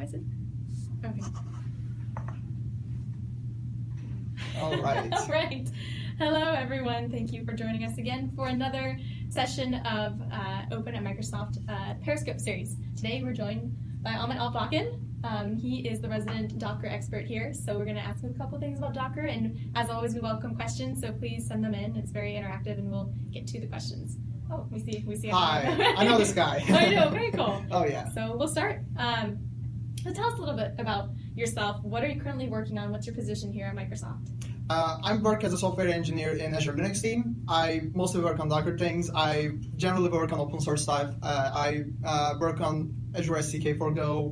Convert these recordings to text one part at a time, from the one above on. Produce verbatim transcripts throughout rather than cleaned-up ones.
is it? Okay. All right. All right. Hello, everyone. Thank you for joining us again for another session of uh, Open at Microsoft uh, Periscope series. Today, we're joined by Amit Alpakan. Um, he is the resident Docker expert here, so we're going to ask him a couple things about Docker, and as always, we welcome questions, so please send them in. It's very interactive, and we'll get to the questions. Oh, we see, we see. Hi, I know this guy. I know, very cool. Oh, yeah. So we'll start. Um, so tell us a little bit about yourself. What are you currently working on? What's your position here at Microsoft? Uh, I work as a software engineer in Azure Linux team. I mostly work on Docker things. I generally work on open source stuff. Uh, I uh, work on Azure S D K for Go.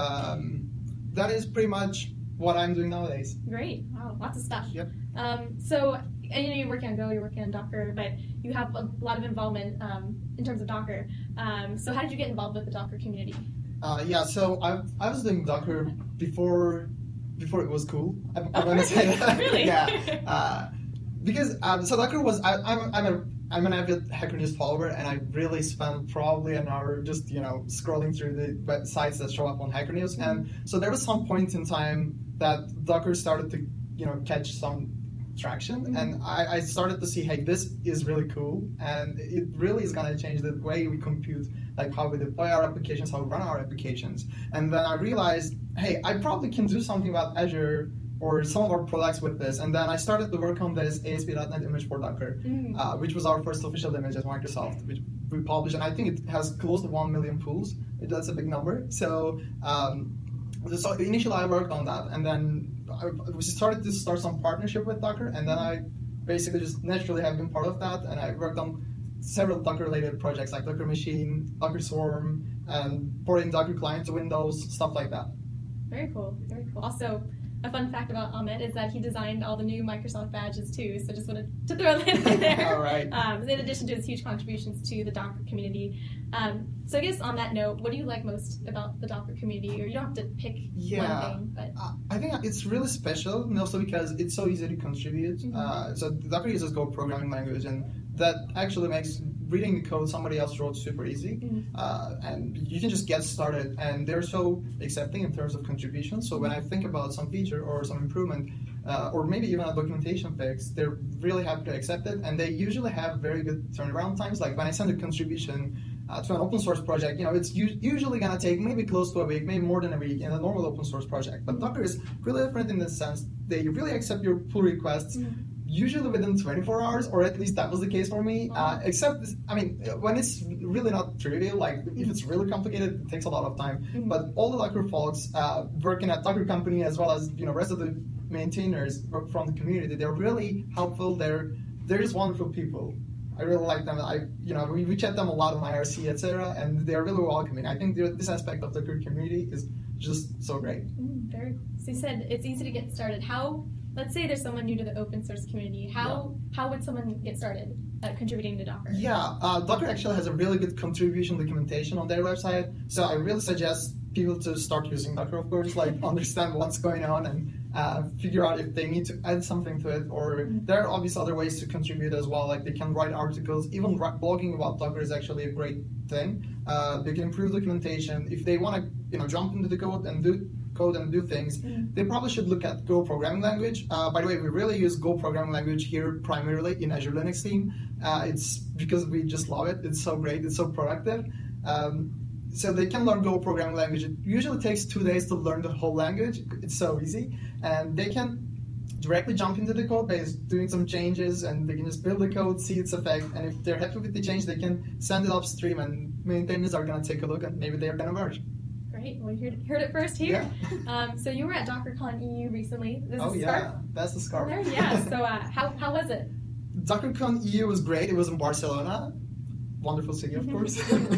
Um, that is pretty much what I'm doing nowadays. Great. Wow, lots of stuff. Yep. Um, so, and, you know, you're working on Go, you're working on Docker, but you have a lot of involvement um, in terms of Docker. Um, so how did you get involved with the Docker community? Uh, yeah, so I, I was doing Docker before before it was cool. I'm, I'm Oh, going to say that. Really? Yeah. Uh, because um, so Docker was I, I'm I'm a I'm an avid Hacker News follower, and I really spent probably an hour just you know scrolling through the websites that show up on Hacker News, mm-hmm. and so there was some point in time that Docker started to you know catch some traction, mm-hmm. and I, I started to see, hey, this is really cool, and it really is going to change the way we compute, like how we deploy our applications, how we run our applications. And then I realized, hey, I probably can do something about Azure or some of our products with this. And then I started to work on this A S P dot net image for Docker, mm-hmm. uh, which was our first official image at Microsoft, which we published, and I think it has close to one million pulls. That's a big number. So, um, so initially I worked on that, and then I we started to start some partnership with Docker, and then I basically just naturally have been part of that, and I worked on several Docker-related projects like Docker Machine, Docker Swarm, and porting Docker client to Windows, stuff like that. Very cool, very cool. Also, a fun fact about Amit is that he designed all the new Microsoft badges too, so just wanted to throw that in there. All right. Um, in addition to his huge contributions to the Docker community. Um, so I guess on that note, what do you like most about the Docker community? Or you don't have to pick yeah, one thing, but I think it's really special, and also because it's so easy to contribute. Mm-hmm. Uh, so Docker uses Go programming language, and that actually makes reading the code somebody else wrote super easy, mm-hmm. uh, and you can just get started, and they're so accepting in terms of contributions. So when I think about some feature or some improvement, uh, or maybe even a documentation fix, they're really happy to accept it, and they usually have very good turnaround times. Like when I send a contribution uh, to an open source project, you know, it's u- usually gonna take maybe close to a week, maybe more than a week in a normal open source project. But Docker is really different in the sense they really accept your pull requests. Mm-hmm. Usually within twenty-four hours, or at least that was the case for me. Uh, except, I mean, when it's really not trivial, like if it's really complicated, it takes a lot of time. Mm-hmm. But all the Docker folks uh, working at Docker company, as well as you know, rest of the maintainers from the community, they're really helpful. They're they're just wonderful people. I really like them. I you know we, we chat them a lot on I R C, et cetera, and they're really welcoming. I think this aspect of the Docker community is just so great. Mm, very cool. So you said it's easy to get started. How? Let's say there's someone new to the open source community. How yeah. how would someone get started uh, contributing to Docker? Yeah, uh, Docker actually has a really good contribution documentation on their website. So I really suggest people to start using Docker, of course, like understand what's going on and uh, figure out if they need to add something to it. Or mm-hmm. there are obviously other ways to contribute as well. Like they can write articles. Even blogging about Docker is actually a great thing. Uh, they can improve documentation. If they want to, you know, jump into the code and do code and do things, mm-hmm. they probably should look at Go programming language. Uh, by the way, we really use Go programming language here primarily in Azure Linux team. Uh, it's because we just love it. It's so great. It's so productive. Um, so they can learn Go programming language. It usually takes two days to learn the whole language. It's so easy. And they can directly jump into the code base, doing some changes, and they can just build the code, see its effect. And if they're happy with the change, they can send it upstream, and maintainers are going to take a look, and maybe they're going to merge. Great. Well, you heard it first here. Yeah. um, so you were at DockerCon E U recently. This oh, is yeah. Scarf. That's the scarf. There, yeah. So uh, how, how was it? DockerCon E U was great. It was in Barcelona. Wonderful city, of course.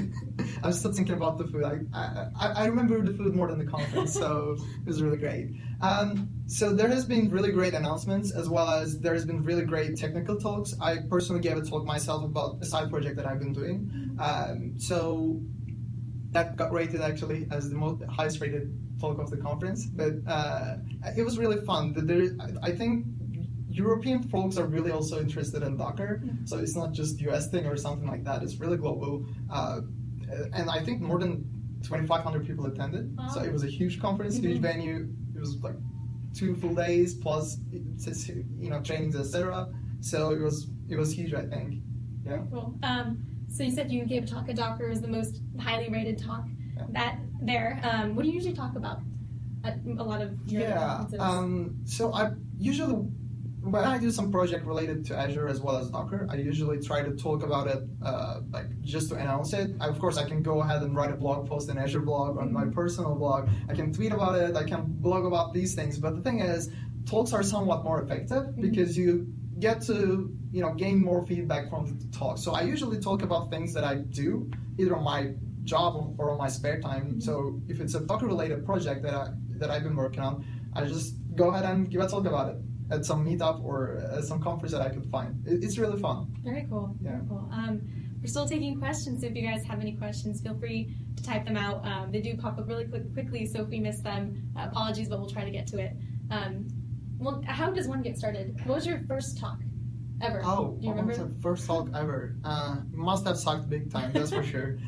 I was still thinking about the food. I, I I remember the food more than the conference, so it was really great. Um, so there has been really great announcements, as well as there has been really great technical talks. I personally gave a talk myself about a side project that I've been doing. Um, so that got rated actually as the most highest rated talk of the conference. But uh, it was really fun. There, I think European folks are really also interested in Docker, mm-hmm. so it's not just U S thing or something like that. It's really global, uh, and I think more than twenty-five hundred people attended. Wow. So it was a huge conference, Mm-hmm. huge venue. It was like two full days plus, you know, trainings, et cetera. So it was it was huge, I think. Yeah. Cool. Um, so you said you gave a talk at Docker, is the most highly rated talk Yeah. that there. Um, what do you usually talk about at a lot of your Yeah. conferences? Um, so I usually, when I do some project related to Azure as well as Docker, I usually try to talk about it, uh, like just to announce it. I, of course, I can go ahead and write a blog post, an Azure blog, on my personal blog. I can tweet about it. I can blog about these things. But the thing is, talks are somewhat more effective because you get to, you know, gain more feedback from the talk. So I usually talk about things that I do, either on my job or on my spare time. So if it's a Docker-related project that I that I've been working on, I just go ahead and give a talk about it at some meetup or at some conference that I could find. It, it's really fun. Very cool. Yeah. Very cool. Um, we're still taking questions, so if you guys have any questions, feel free to type them out. Um, they do pop up really quick, quickly, so if we miss them, uh, apologies, but we'll try to get to it. Um, well, how does one get started? What was your first talk ever? Oh, do you what remember? was the first talk ever? Uh, must have sucked big time, that's for sure.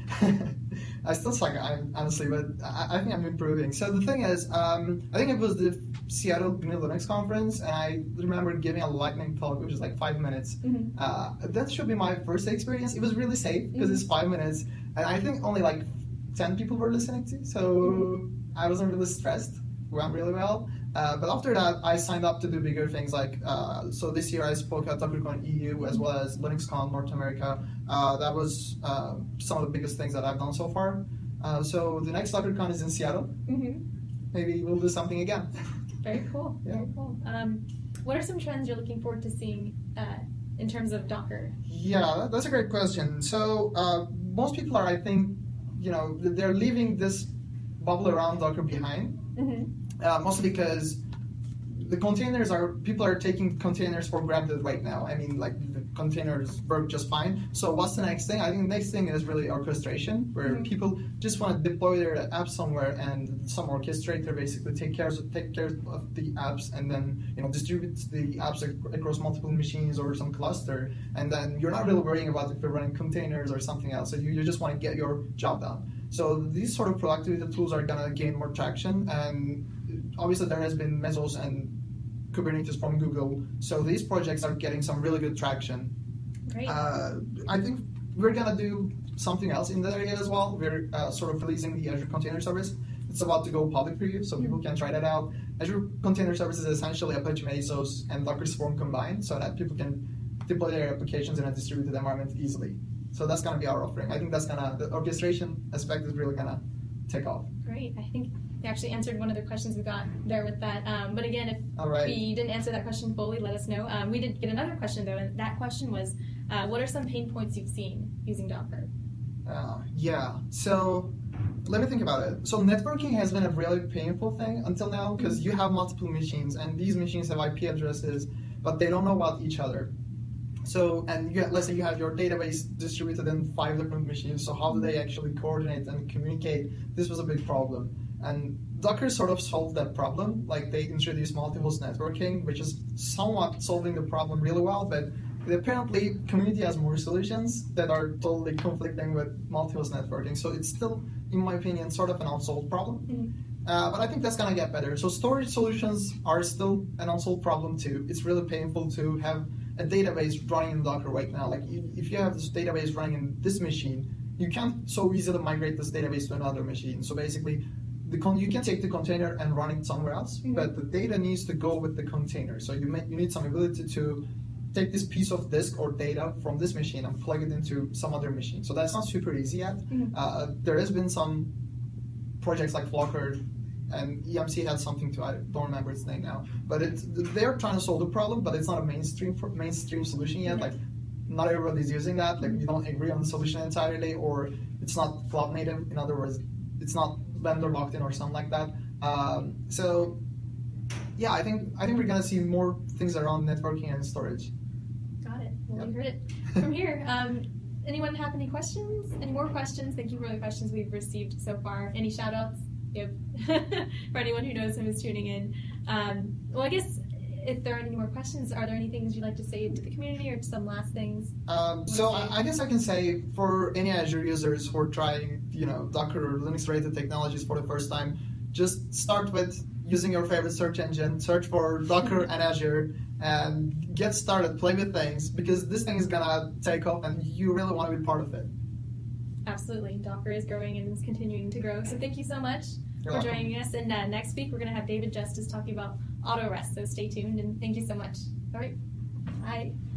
I still suck, I, honestly, but I, I think I'm improving. So the thing is, um, I think it was the Seattle G N U Linux conference, and I remember giving a lightning talk, which was like five minutes. Mm-hmm. Uh, that should be my first experience. It was really safe because mm-hmm. it's five minutes, and I think only like ten people were listening to, so mm-hmm. I wasn't really stressed. It went really well. Uh, but after that, I signed up to do bigger things. Like uh, so, this year I spoke at DockerCon E U as well as LinuxCon North America. Uh, that was uh, some of the biggest things that I've done so far. Uh, so the next DockerCon is in Seattle. Mm-hmm. Maybe we'll do something again. Very cool. Yeah. Very cool. Um, what are some trends you're looking forward to seeing uh, in terms of Docker? Yeah, that's a great question. So uh, most people are, I think, you know, they're leaving this bubble around Docker behind. Mm-hmm. Uh, mostly because the containers are, people are taking containers for granted right now. I mean, like, the containers work just fine. So what's the next thing? I think the next thing is really orchestration, where mm-hmm. people just want to deploy their app somewhere and some orchestrator basically take care of, take care of the apps and then, you know, distribute the apps ac- across multiple machines or some cluster. And then you're not really worrying about if you're running containers or something else. So you, you just want to get your job done. So these sort of productivity tools are going to gain more traction, and obviously there has been Mesos and Kubernetes from Google, so these projects are getting some really good traction. Great. Uh, I think we're going to do something else in that area as well. We're uh, sort of releasing the Azure Container Service. It's about to go public preview, so people can try that out. Azure Container Service is essentially Apache Mesos and Docker Swarm combined, so that people can deploy their applications in a distributed environment easily. So that's going to be our offering. I think that's going to, the orchestration aspect is really going to take off. Great. I think you actually answered one of the questions we got there with that. Um, but again, if All right. we didn't answer that question fully, let us know. Um, we did get another question, though, and that question was, uh, what are some pain points you've seen using Docker? Uh, yeah. So let me think about it. So networking has been a really painful thing until now because you have multiple machines, and these machines have I P addresses, but they don't know about each other. So, and you, let's say you have your database distributed in five different machines, so how do they actually coordinate and communicate? This was a big problem. And Docker sort of solved that problem. Like, they introduced multi-host networking, which is somewhat solving the problem really well, but apparently community has more solutions that are totally conflicting with multi-host networking. So it's still, in my opinion, sort of an unsolved problem. Mm-hmm. Uh, but I think that's going to get better. So storage solutions are still an unsolved problem too. It's really painful to have a database running in Docker right now. Like, if you have this database running in this machine, you can't so easily migrate this database to another machine. So basically, the con- you can take the container and run it somewhere else, mm-hmm. but the data needs to go with the container. So you may, you need some ability to take this piece of disk or data from this machine and plug it into some other machine. So that's not super easy yet. Mm-hmm. Uh, there has been some projects like Flocker, and E M C had something to, I don't remember its name now, but it's, they're trying to solve the problem, but it's not a mainstream mainstream solution yet. Mm-hmm. Like, not everybody's using that. Like, we don't agree on the solution entirely, or it's not cloud native. In other words, it's not vendor locked in or something like that. Um, so, yeah, I think I think we're gonna see more things around networking and storage. Got it. Well, yep. you heard it from here. Um, anyone have any questions? Any more questions? Thank you for the questions we've received so far. Any shout outs? Yep. For anyone who knows him is tuning in. Um, well, I guess if there are any more questions, are there any things you'd like to say to the community or some last things? Um, so I, I guess I can say for any Azure users who are trying, you know, Docker or Linux-related technologies for the first time, just start with using your favorite search engine, search for Docker and Azure, and get started, play with things, because this thing is gonna take off and you really want to be part of it. Absolutely. Docker is growing and is continuing to grow. So thank you so much You're for welcome. joining us. And uh, next week, we're going to have David Justice talking about auto rest. So stay tuned and thank you so much. All right. Bye.